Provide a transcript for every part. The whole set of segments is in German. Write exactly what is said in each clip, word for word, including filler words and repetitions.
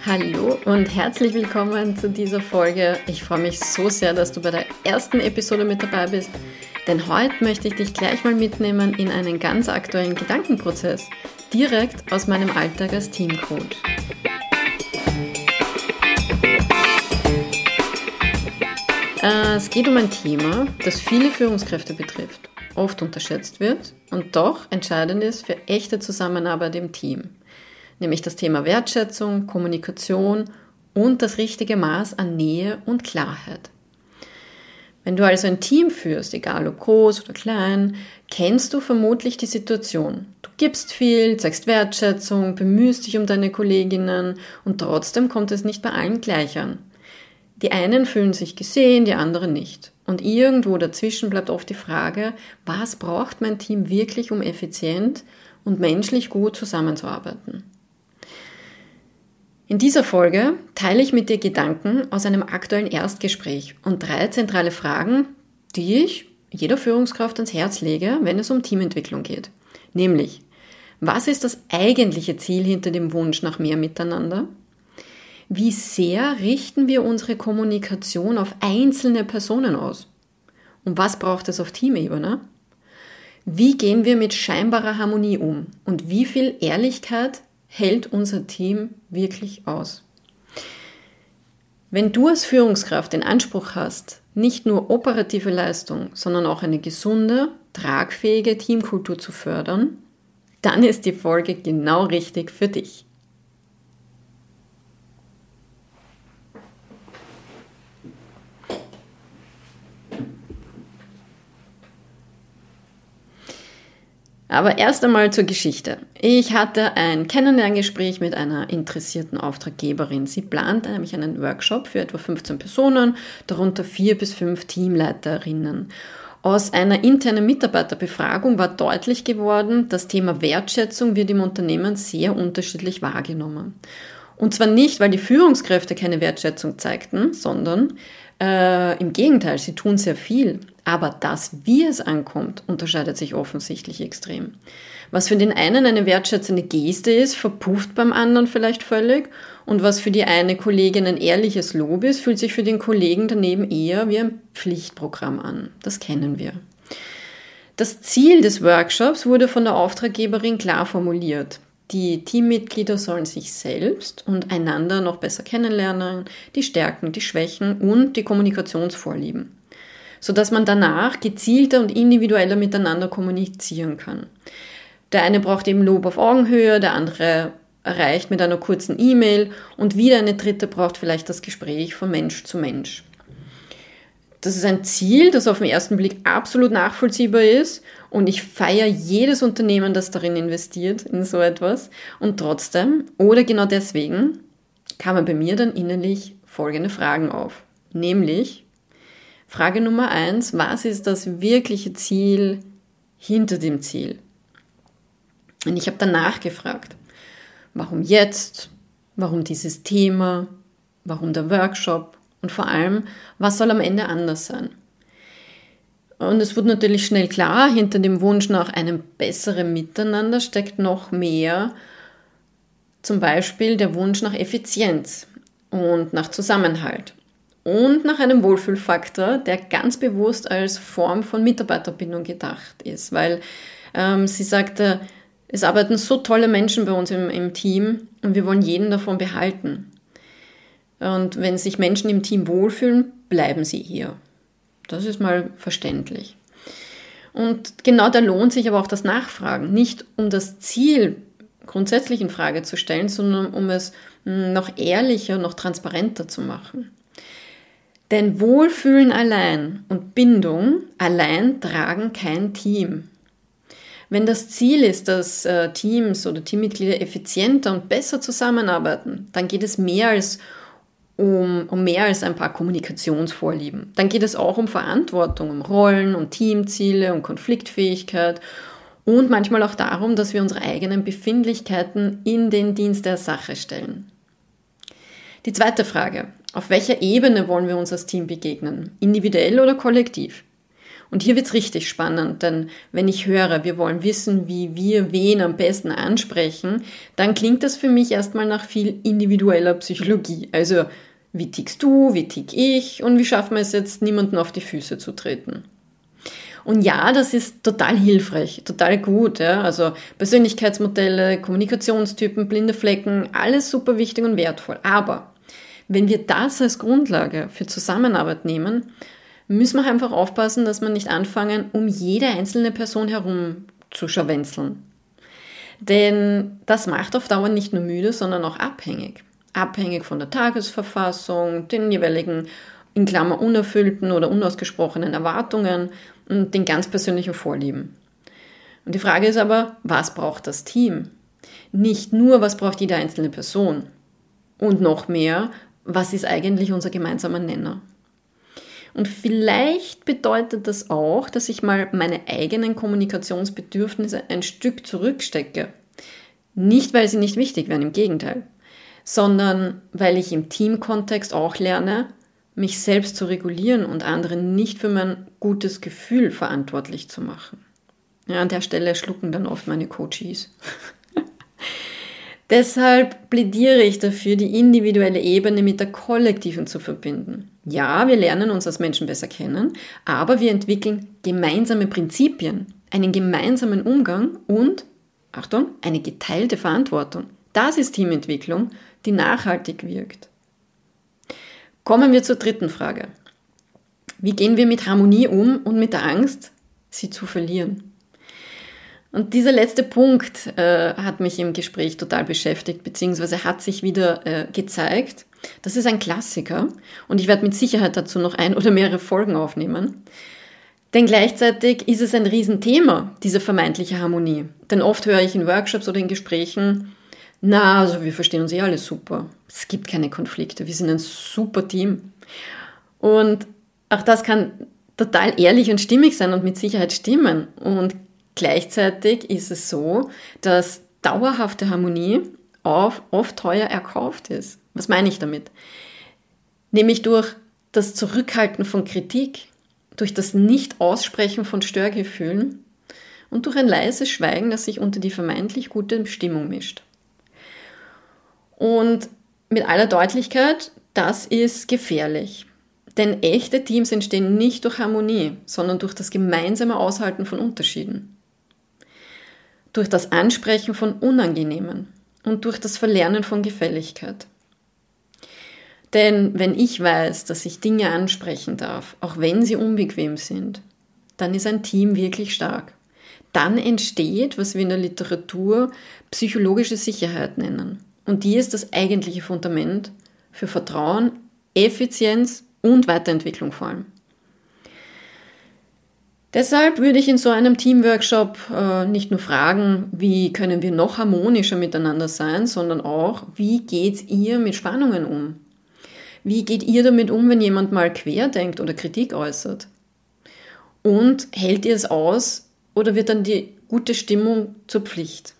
Hallo und herzlich willkommen zu dieser Folge. Ich freue mich so sehr, dass du bei der ersten Episode mit dabei bist, denn heute möchte ich dich gleich mal mitnehmen in einen ganz aktuellen Gedankenprozess, direkt aus meinem Alltag als Teamcoach. Es geht um ein Thema, das viele Führungskräfte betrifft, oft unterschätzt wird und doch entscheidend ist für echte Zusammenarbeit im Team. Nämlich das Thema Wertschätzung, Kommunikation und das richtige Maß an Nähe und Klarheit. Wenn du also ein Team führst, egal ob groß oder klein, kennst du vermutlich die Situation. Du gibst viel, zeigst Wertschätzung, bemühst dich um deine Kolleginnen und trotzdem kommt es nicht bei allen gleich an. Die einen fühlen sich gesehen, die anderen nicht. Und irgendwo dazwischen bleibt oft die Frage, was braucht mein Team wirklich, um effizient und menschlich gut zusammenzuarbeiten? In dieser Folge teile ich mit dir Gedanken aus einem aktuellen Erstgespräch und drei zentrale Fragen, die ich jeder Führungskraft ans Herz lege, wenn es um Teamentwicklung geht. Nämlich, was ist das eigentliche Ziel hinter dem Wunsch nach mehr Miteinander? Wie sehr richten wir unsere Kommunikation auf einzelne Personen aus? Und was braucht es auf Teamebene? Wie gehen wir mit scheinbarer Harmonie um? Und wie viel Ehrlichkeit hält unser Team wirklich aus? Wenn du als Führungskraft den Anspruch hast, nicht nur operative Leistung, sondern auch eine gesunde, tragfähige Teamkultur zu fördern, dann ist die Folge genau richtig für dich. Aber erst einmal zur Geschichte. Ich hatte ein Kennenlerngespräch mit einer interessierten Auftraggeberin. Sie plante nämlich einen Workshop für etwa fünfzehn Personen, darunter vier bis fünf Teamleiterinnen. Aus einer internen Mitarbeiterbefragung war deutlich geworden, das Thema Wertschätzung wird im Unternehmen sehr unterschiedlich wahrgenommen. Und zwar nicht, weil die Führungskräfte keine Wertschätzung zeigten, sondern äh, im Gegenteil, sie tun sehr viel. Aber das, wie es ankommt, unterscheidet sich offensichtlich extrem. Was für den einen eine wertschätzende Geste ist, verpufft beim anderen vielleicht völlig. Und was für die eine Kollegin ein ehrliches Lob ist, fühlt sich für den Kollegen daneben eher wie ein Pflichtprogramm an. Das kennen wir. Das Ziel des Workshops wurde von der Auftraggeberin klar formuliert. Die Teammitglieder sollen sich selbst und einander noch besser kennenlernen, die Stärken, die Schwächen und die Kommunikationsvorlieben, sodass man danach gezielter und individueller miteinander kommunizieren kann. Der eine braucht eben Lob auf Augenhöhe, der andere erreicht mit einer kurzen E-Mail und wieder eine dritte braucht vielleicht das Gespräch von Mensch zu Mensch. Das ist ein Ziel, das auf den ersten Blick absolut nachvollziehbar ist und ich feiere jedes Unternehmen, das darin investiert, in so etwas. Und trotzdem, oder genau deswegen, kamen bei mir dann innerlich folgende Fragen auf. Nämlich, Frage Nummer eins, was ist das wirkliche Ziel hinter dem Ziel? Und ich habe danach gefragt, warum jetzt? Warum dieses Thema? Warum der Workshop? Und vor allem, was soll am Ende anders sein? Und es wurde natürlich schnell klar, hinter dem Wunsch nach einem besseren Miteinander steckt noch mehr, zum Beispiel der Wunsch nach Effizienz und nach Zusammenhalt. Und nach einem Wohlfühlfaktor, der ganz bewusst als Form von Mitarbeiterbindung gedacht ist. Weil ähm, sie sagte, es arbeiten so tolle Menschen bei uns im, im Team und wir wollen jeden davon behalten. Und wenn sich Menschen im Team wohlfühlen, bleiben sie hier. Das ist mal verständlich. Und genau da lohnt sich aber auch das Nachfragen. Nicht um das Ziel grundsätzlich in Frage zu stellen, sondern um es noch ehrlicher, noch transparenter zu machen. Denn Wohlfühlen allein und Bindung allein tragen kein Team. Wenn das Ziel ist, dass äh, Teams oder Teammitglieder effizienter und besser zusammenarbeiten, dann geht es mehr als um, um mehr als ein paar Kommunikationsvorlieben. Dann geht es auch um Verantwortung, um Rollen, um Teamziele, um Konfliktfähigkeit und manchmal auch darum, dass wir unsere eigenen Befindlichkeiten in den Dienst der Sache stellen. Die zweite Frage: Auf welcher Ebene wollen wir uns als Team begegnen? Individuell oder kollektiv? Und hier wird's richtig spannend, denn wenn ich höre, wir wollen wissen, wie wir wen am besten ansprechen, dann klingt das für mich erstmal nach viel individueller Psychologie. Also, wie tickst du, wie tick ich und wie schaffen wir es jetzt, niemanden auf die Füße zu treten? Und ja, das ist total hilfreich, total gut. Ja? Also Persönlichkeitsmodelle, Kommunikationstypen, blinde Flecken, alles super wichtig und wertvoll. Aber wenn wir das als Grundlage für Zusammenarbeit nehmen, müssen wir einfach aufpassen, dass wir nicht anfangen, um jede einzelne Person herum zu scharwenzeln. Denn das macht auf Dauer nicht nur müde, sondern auch abhängig. Abhängig von der Tagesverfassung, den jeweiligen, in Klammer, unerfüllten oder unausgesprochenen Erwartungen und den ganz persönlichen Vorlieben. Und die Frage ist aber, was braucht das Team? Nicht nur, was braucht jede einzelne Person? Und noch mehr, was ist eigentlich unser gemeinsamer Nenner? Und vielleicht bedeutet das auch, dass ich mal meine eigenen Kommunikationsbedürfnisse ein Stück zurückstecke. Nicht, weil sie nicht wichtig wären, im Gegenteil, sondern weil ich im Teamkontext auch lerne, mich selbst zu regulieren und andere nicht für mein gutes Gefühl verantwortlich zu machen. Ja, an der Stelle schlucken dann oft meine Coaches. Deshalb plädiere ich dafür, die individuelle Ebene mit der kollektiven zu verbinden. Ja, wir lernen uns als Menschen besser kennen, aber wir entwickeln gemeinsame Prinzipien, einen gemeinsamen Umgang und, Achtung, eine geteilte Verantwortung. Das ist Teamentwicklung, die nachhaltig wirkt. Kommen wir zur dritten Frage. Wie gehen wir mit Harmonie um und mit der Angst, sie zu verlieren? Und dieser letzte Punkt äh, hat mich im Gespräch total beschäftigt, beziehungsweise hat sich wieder äh, gezeigt. Das ist ein Klassiker und ich werde mit Sicherheit dazu noch ein oder mehrere Folgen aufnehmen. Denn gleichzeitig ist es ein Riesenthema, diese vermeintliche Harmonie. Denn oft höre ich in Workshops oder in Gesprächen, na, also wir verstehen uns eh alle super. Es gibt keine Konflikte, wir sind ein super Team. Und auch das kann total ehrlich und stimmig sein und mit Sicherheit stimmen. Und gleichzeitig ist es so, dass dauerhafte Harmonie oft teuer erkauft ist. Was meine ich damit? Nämlich durch das Zurückhalten von Kritik, durch das Nicht-Aussprechen von Störgefühlen und durch ein leises Schweigen, das sich unter die vermeintlich gute Stimmung mischt. Und mit aller Deutlichkeit, das ist gefährlich. Denn echte Teams entstehen nicht durch Harmonie, sondern durch das gemeinsame Aushalten von Unterschieden. Durch das Ansprechen von Unangenehmen und durch das Verlernen von Gefälligkeit. Denn wenn ich weiß, dass ich Dinge ansprechen darf, auch wenn sie unbequem sind, dann ist ein Team wirklich stark. Dann entsteht, was wir in der Literatur psychologische Sicherheit nennen. Und die ist das eigentliche Fundament für Vertrauen, Effizienz und Weiterentwicklung vor allem. Deshalb würde ich in so einem Teamworkshop äh, nicht nur fragen, wie können wir noch harmonischer miteinander sein, sondern auch, wie geht ihr mit Spannungen um? Wie geht ihr damit um, wenn jemand mal querdenkt oder Kritik äußert? Und hält ihr es aus oder wird dann die gute Stimmung zur Pflicht?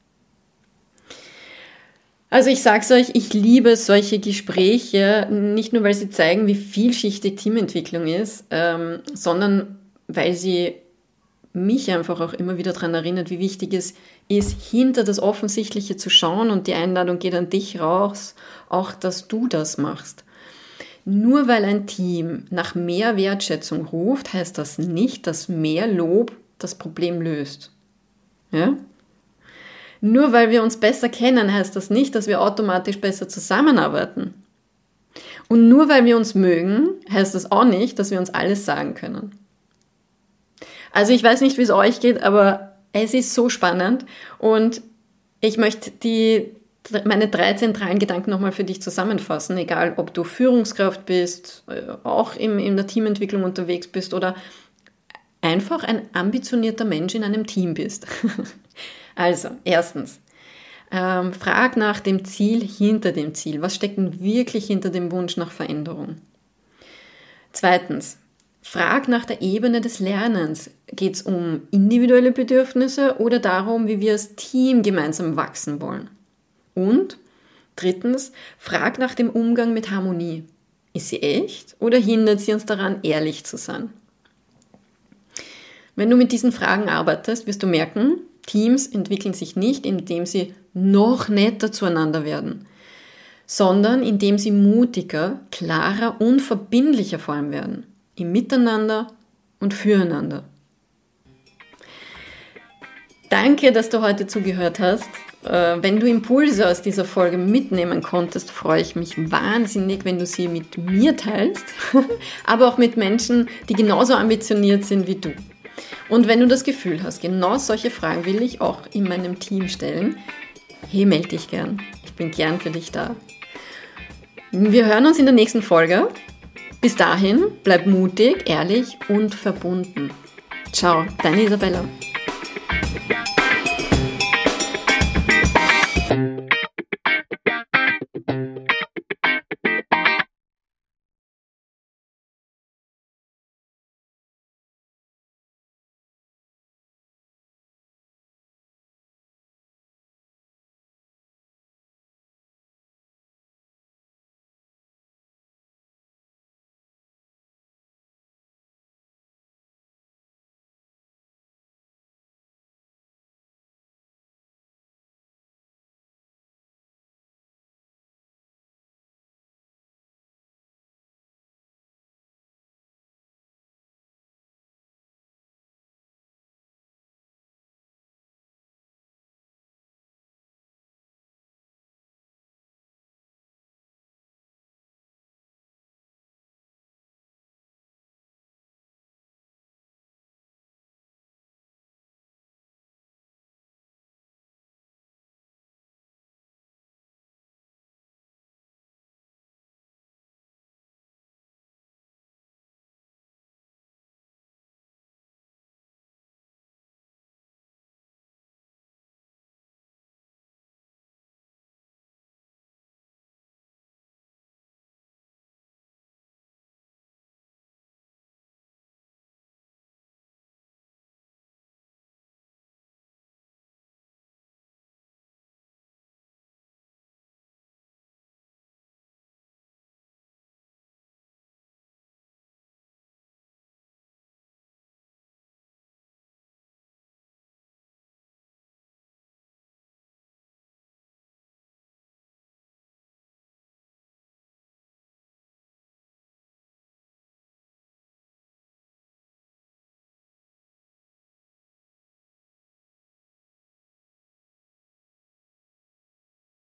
Also ich sag's euch, ich liebe solche Gespräche, nicht nur, weil sie zeigen, wie vielschichtig Teamentwicklung ist, ähm, sondern weil sie mich einfach auch immer wieder daran erinnert, wie wichtig es ist, hinter das Offensichtliche zu schauen, und die Einladung geht an dich raus, auch dass du das machst. Nur weil ein Team nach mehr Wertschätzung ruft, heißt das nicht, dass mehr Lob das Problem löst. Ja? Nur weil wir uns besser kennen, heißt das nicht, dass wir automatisch besser zusammenarbeiten. Und nur weil wir uns mögen, heißt das auch nicht, dass wir uns alles sagen können. Also ich weiß nicht, wie es euch geht, aber es ist so spannend und ich möchte die, meine drei zentralen Gedanken nochmal für dich zusammenfassen, egal ob du Führungskraft bist, auch im, in der Teamentwicklung unterwegs bist oder einfach ein ambitionierter Mensch in einem Team bist. Also, erstens, ähm, frag nach dem Ziel hinter dem Ziel. Was steckt denn wirklich hinter dem Wunsch nach Veränderung? Zweitens, frag nach der Ebene des Lernens. Geht es um individuelle Bedürfnisse oder darum, wie wir als Team gemeinsam wachsen wollen? Und drittens, frag nach dem Umgang mit Harmonie. Ist sie echt oder hindert sie uns daran, ehrlich zu sein? Wenn du mit diesen Fragen arbeitest, wirst du merken, Teams entwickeln sich nicht, indem sie noch netter zueinander werden, sondern indem sie mutiger, klarer und verbindlicher vor allem werden. Im Miteinander und füreinander. Danke, dass du heute zugehört hast. Wenn du Impulse aus dieser Folge mitnehmen konntest, freue ich mich wahnsinnig, wenn du sie mit mir teilst, aber auch mit Menschen, die genauso ambitioniert sind wie du. Und wenn du das Gefühl hast, genau solche Fragen will ich auch in meinem Team stellen, hey, melde dich gern. Ich bin gern für dich da. Wir hören uns in der nächsten Folge. Bis dahin, bleib mutig, ehrlich und verbunden. Ciao, deine Isabella.